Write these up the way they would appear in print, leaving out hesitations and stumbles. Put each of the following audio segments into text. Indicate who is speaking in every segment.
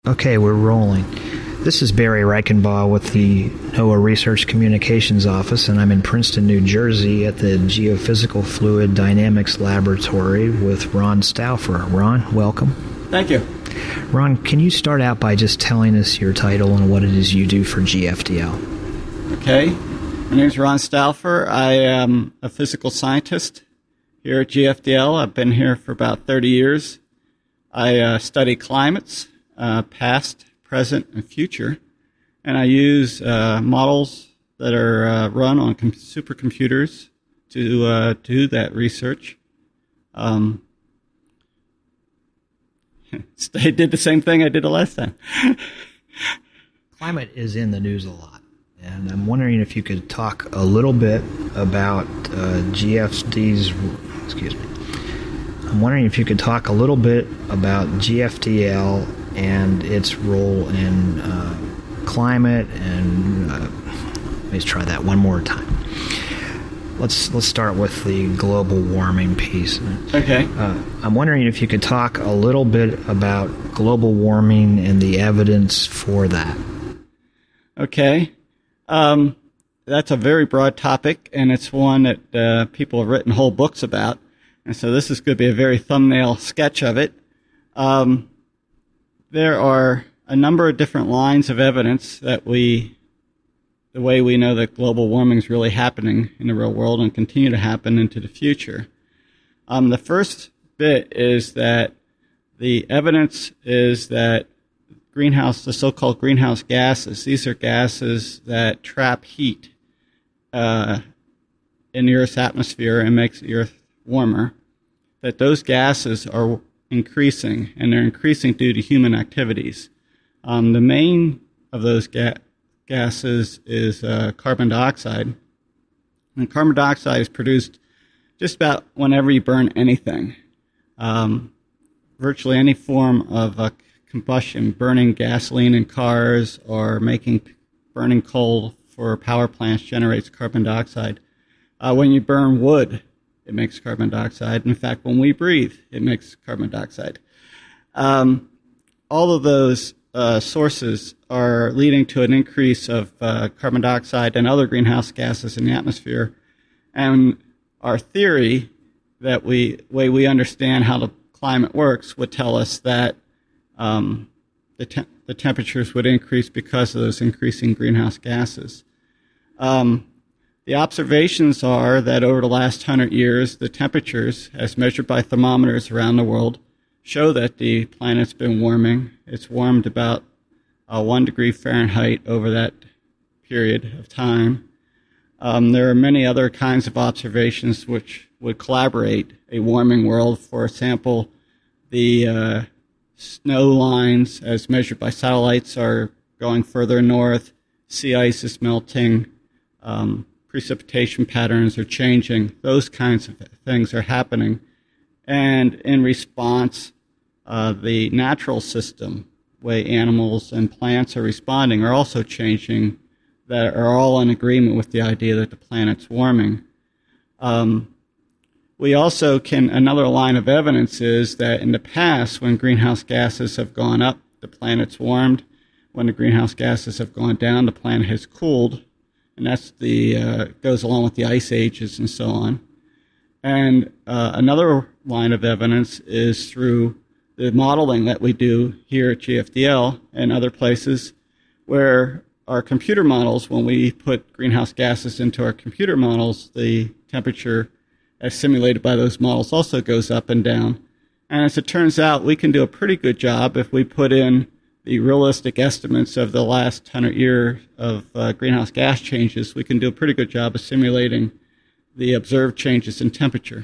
Speaker 1: Okay, we're rolling. This is Barry Reichenbaugh with the NOAA Research Communications Office, and I'm in Princeton, New Jersey at the Geophysical Fluid Dynamics Laboratory with Ron Stauffer. Ron, welcome.
Speaker 2: Thank you.
Speaker 1: Ron, can you start out by just telling us your title and what it is you do for GFDL?
Speaker 2: Okay. My name is Ron Stauffer. I am a physical scientist here at GFDL. I've been here for about 30 years. I study climates, past, present, and future, and I use models that are run on supercomputers to do that research. I did the same thing I did the last time.
Speaker 1: Climate is in the news a lot, and I'm wondering if you could talk a little bit about GFD's. Excuse me. I'm wondering if you could talk a little bit about GFDL and its role in climate, and let me try that one more time. Let's start with the global warming piece.
Speaker 2: Okay.
Speaker 1: I'm wondering if you could talk a little bit about global warming and the evidence for that.
Speaker 2: Okay. That's a very broad topic, and it's one that people have written whole books about. And so this is going to be a very thumbnail sketch of it. There are a number of different lines of evidence that the way we know that global warming is really happening in the real world and continue to happen into the future. The first bit is that the evidence is that the so-called greenhouse gases, these are gases that trap heat in the Earth's atmosphere and makes the Earth warmer, that those gases are increasing, and they're increasing due to human activities. The main of those gases is carbon dioxide. And carbon dioxide is produced just about whenever you burn anything. Virtually any form of combustion, burning gasoline in cars or burning coal for power plants generates carbon dioxide. When you burn wood, it makes carbon dioxide. In fact, when we breathe, it makes carbon dioxide. All of those sources are leading to an increase of carbon dioxide and other greenhouse gases in the atmosphere. And our theory that way we understand how the climate works would tell us that the temperatures would increase because of those increasing greenhouse gases. The observations are that over the last 100 years, the temperatures, as measured by thermometers around the world, show that the planet's been warming. It's warmed about 1 degree Fahrenheit over that period of time. There are many other kinds of observations which would collaborate a warming world. For example, the snow lines, as measured by satellites, are going further north. Sea ice is melting. Precipitation patterns are changing. Those kinds of things are happening. And in response, the natural system, way animals and plants are responding, are also changing, that are all in agreement with the idea that the planet's warming. We also another line of evidence is that in the past, when greenhouse gases have gone up, the planet's warmed. When the greenhouse gases have gone down, the planet has cooled. And that's goes along with the ice ages and so on. And another line of evidence is through the modeling that we do here at GFDL and other places, where our computer models, when we put greenhouse gases into our computer models, the temperature as simulated by those models also goes up and down. And as it turns out, we can do a pretty good job if we put in the realistic estimates of the last 100 years of greenhouse gas changes. We can do a pretty good job of simulating the observed changes in temperature.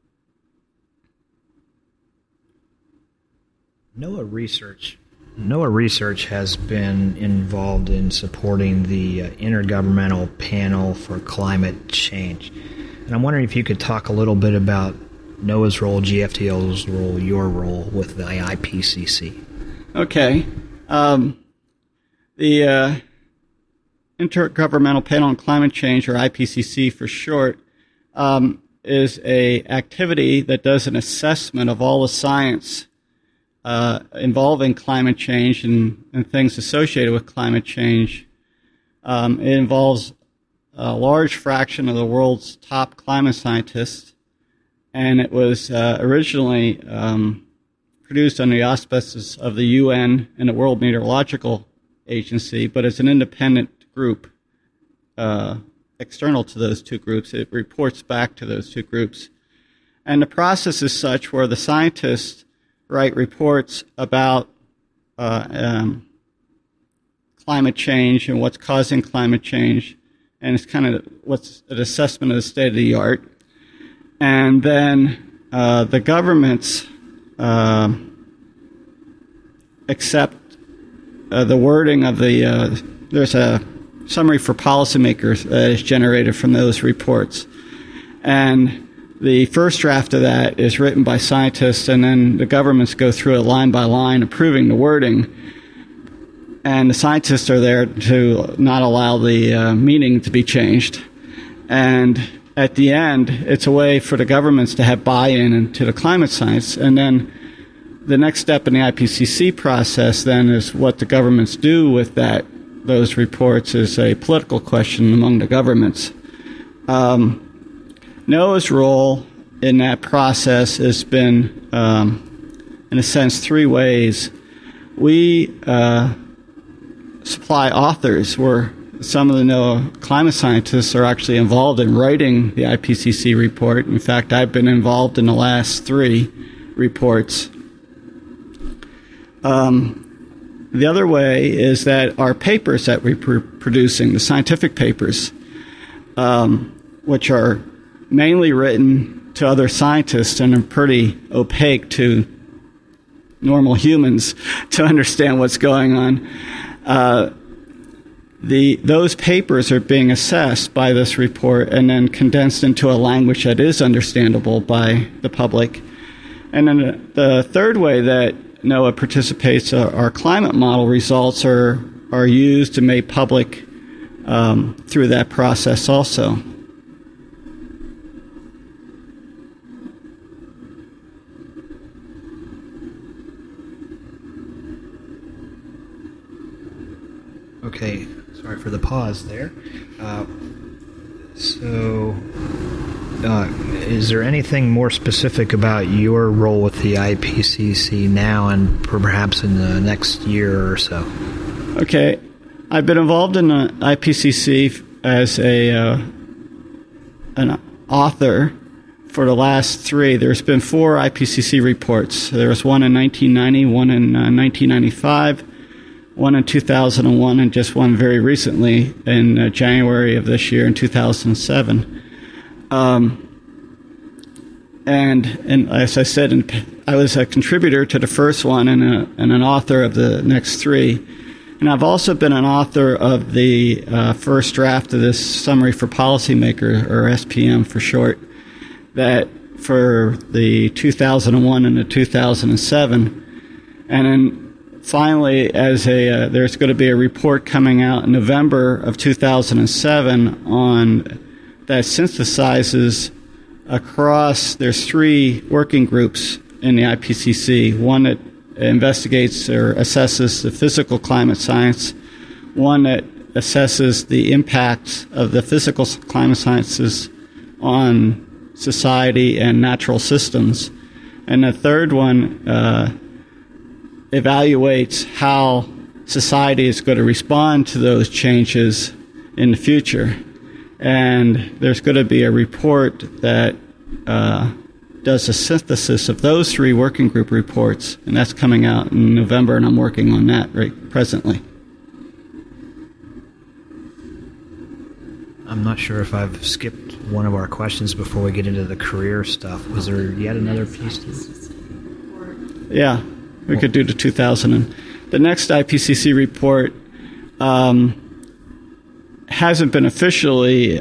Speaker 1: NOAA Research has been involved in supporting the Intergovernmental Panel for Climate Change. And I'm wondering if you could talk a little bit about NOAA's role, GFDL's role, your role with the IPCC.
Speaker 2: Okay. The Intergovernmental Panel on Climate Change, or IPCC for short, is a activity that does an assessment of all the science involving climate change and things associated with climate change. It involves a large fraction of the world's top climate scientists, and it was originally produced under the auspices of the UN and the World Meteorological Agency, but it's an independent group external to those two groups. It reports back to those two groups. And the process is such where the scientists write reports about climate change and what's causing climate change, and it's kind of what's an assessment of the state of the art. And then the governments accept the wording of there's a summary for policymakers that is generated from those reports. And the first draft of that is written by scientists, and then the governments go through it line by line, approving the wording. And the scientists are there to not allow the meaning to be changed. And at the end, it's a way for the governments to have buy-in into the climate science. And then the next step in the IPCC process then is what the governments do with those reports is a political question among the governments. NOAA's role in that process has been, in a sense, three ways. We supply authors where some of the NOAA climate scientists are actually involved in writing the IPCC report. In fact, I've been involved in the last three reports. The other way is that our papers that we're producing, the scientific papers, which are mainly written to other scientists and are pretty opaque to normal humans to understand what's going on, those papers are being assessed by this report and then condensed into a language that is understandable by the public. And then the third way that NOAA participates, our climate model results are used and made public through that process also.
Speaker 1: Okay, sorry for the pause there. Is there anything more specific about your role with the IPCC now and perhaps in the next year or so?
Speaker 2: Okay, I've been involved in the IPCC as an author for the last three. There's been 4 IPCC reports. There was one in 1990, one in 1995, one in 2001, and just one very recently in January of this year in 2007. And as I said, I was a contributor to the first one and an author of the next 3. And I've also been an author of the first draft of this Summary for Policymakers, or SPM for short, that for the 2001 and the 2007. And then finally, there's going to be a report coming out in November of 2007 that synthesizes across, there's 3 working groups in the IPCC. One that investigates or assesses the physical climate science, one that assesses the impacts of the physical climate sciences on society and natural systems, and the third one evaluates how society is going to respond to those changes in the future. And there's going to be a report that does a synthesis of those 3 working group reports, and that's coming out in November, and I'm working on that right presently.
Speaker 1: I'm not sure if I've skipped one of our questions before we get into the career stuff. Was there yet another piece to this?
Speaker 2: Yeah, we could do the 2000. The next IPCC report hasn't been officially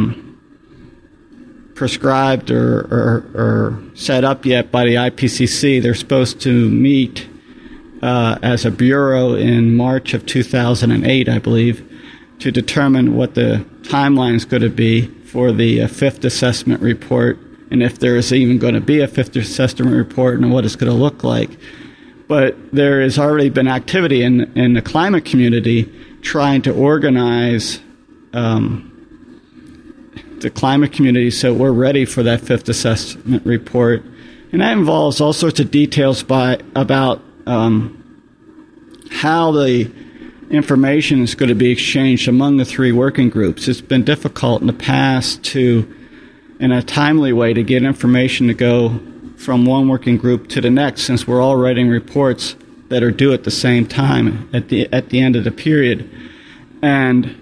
Speaker 2: prescribed or set up yet by the IPCC. They're supposed to meet as a bureau in March of 2008, I believe, to determine what the timeline is going to be for the 5th assessment report, and if there is even going to be a 5th assessment report and what it's going to look like. But there has already been activity in the climate community trying to organize the climate community so we're ready for that fifth assessment report. And that involves all sorts of details about how the information is going to be exchanged among the three working groups. It's been difficult in the past in a timely way, to get information to go from one working group to the next, since we're all writing reports that are due at the same time at the end of the period. And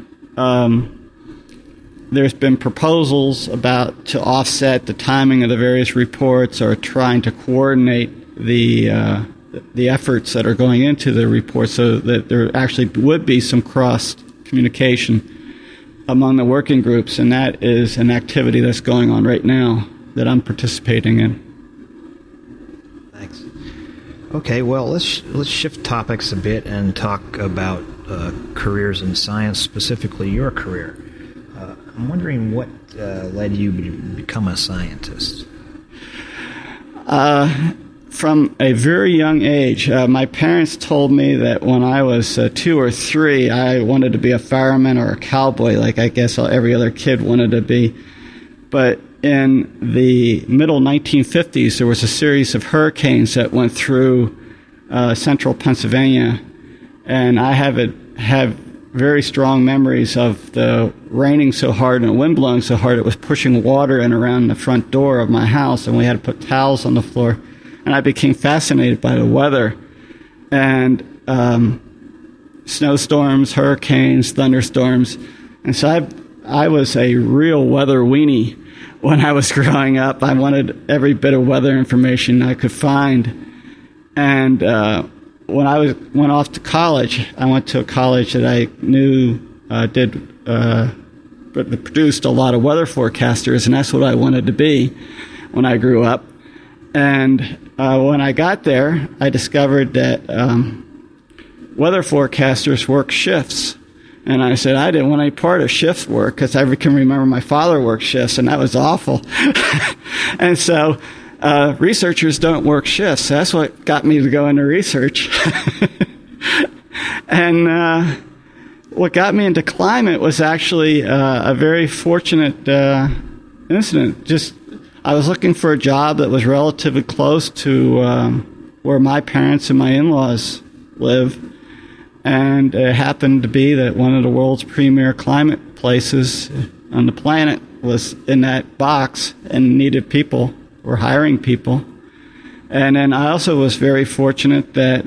Speaker 2: there's been proposals to offset the timing of the various reports, or trying to coordinate the efforts that are going into the report, so that there actually would be some cross communication among the working groups, and that is an activity that's going on right now that I'm participating in.
Speaker 1: Thanks. Okay, well, let's shift topics a bit and talk about careers in science, specifically your career. I'm wondering what led you to become a scientist?
Speaker 2: From a very young age, my parents told me that when I was 2 or 3, I wanted to be a fireman or a cowboy, like I guess every other kid wanted to be. But in the middle 1950s, there was a series of hurricanes that went through central Pennsylvania, and I have very strong memories of the raining so hard and the wind blowing so hard it was pushing water in around the front door of my house, and we had to put towels on the floor. And I became fascinated by the weather and snowstorms, hurricanes, thunderstorms. And so I was a real weather weenie when I was growing up. I wanted every bit of weather information I could find. And when I went off to college, I went to a college that I knew produced a lot of weather forecasters, and that's what I wanted to be when I grew up. And when I got there, I discovered that weather forecasters work shifts. And I said, I didn't want any part of shift work, because I can remember my father worked shifts, and that was awful. And so researchers don't work shifts. That's what got me to go into research. And what got me into climate was actually a very fortunate incident. I was looking for a job that was relatively close to where my parents and my in-laws live, and it happened to be that one of the world's premier climate places on the planet was in that box and needed people, were hiring people. And then I also was very fortunate that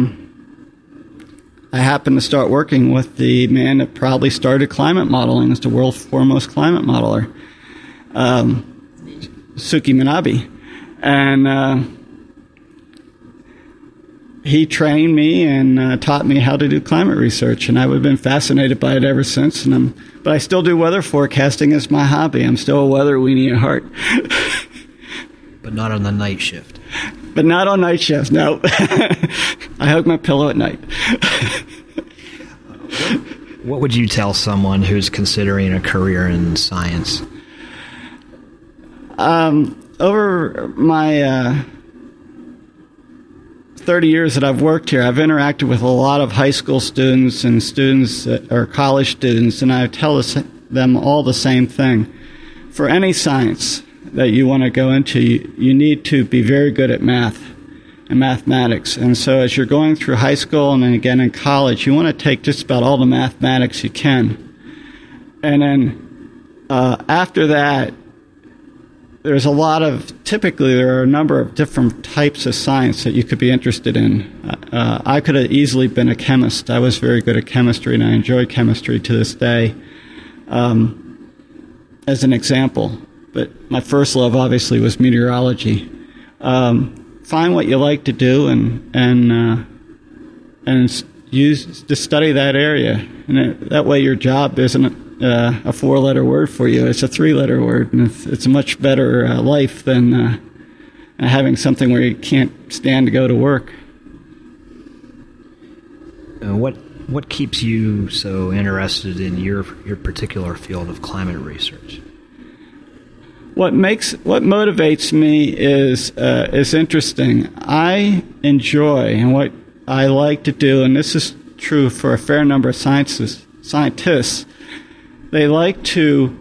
Speaker 2: I happened to start working with the man that probably started climate modeling as the world's foremost climate modeler, Suki Manabe. And he trained me and taught me how to do climate research, and I've been fascinated by it ever since. But I still do weather forecasting as my hobby. I'm still a weather weenie at heart.
Speaker 1: But not on the night shift.
Speaker 2: But not on night shifts, no. I hug my pillow at night.
Speaker 1: What would you tell someone who's considering a career in science?
Speaker 2: Over my 30 years that I've worked here, I've interacted with a lot of high school students and students or college students, and I tell them all the same thing. For any science that you want to go into, you need to be very good at math and mathematics. And so as you're going through high school and then again in college, you want to take just about all the mathematics you can. And then after that, typically there are a number of different types of science that you could be interested in. I could have easily been a chemist. I was very good at chemistry, and I enjoy chemistry to this day, as an example. But my first love, obviously, was meteorology. Find what you like to do and use to study that area, and that way your job isn't a 4-letter word for you. It's a 3-letter word, and it's a much better life than having something where you can't stand to go to work.
Speaker 1: What keeps you so interested in your particular field of climate research?
Speaker 2: what motivates me is interesting. I enjoy, and what I like to do, and this is true for a fair number of scientists, they like to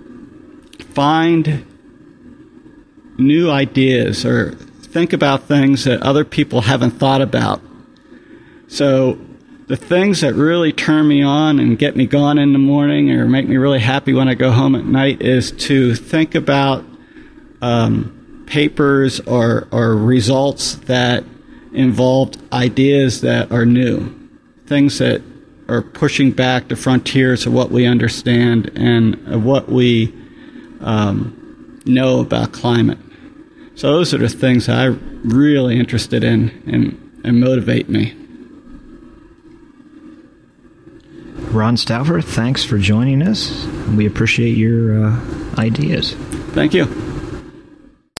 Speaker 2: find new ideas or think about things that other people haven't thought about. So the things that really turn me on and get me going in the morning or make me really happy when I go home at night is to think about papers or results that involved ideas that are new, things that are pushing back the frontiers of what we understand and of what we know about climate. So those are the things that I'm really interested in and motivate me.
Speaker 1: Ron Stouffer, thanks for joining us. We appreciate your ideas.
Speaker 2: Thank you.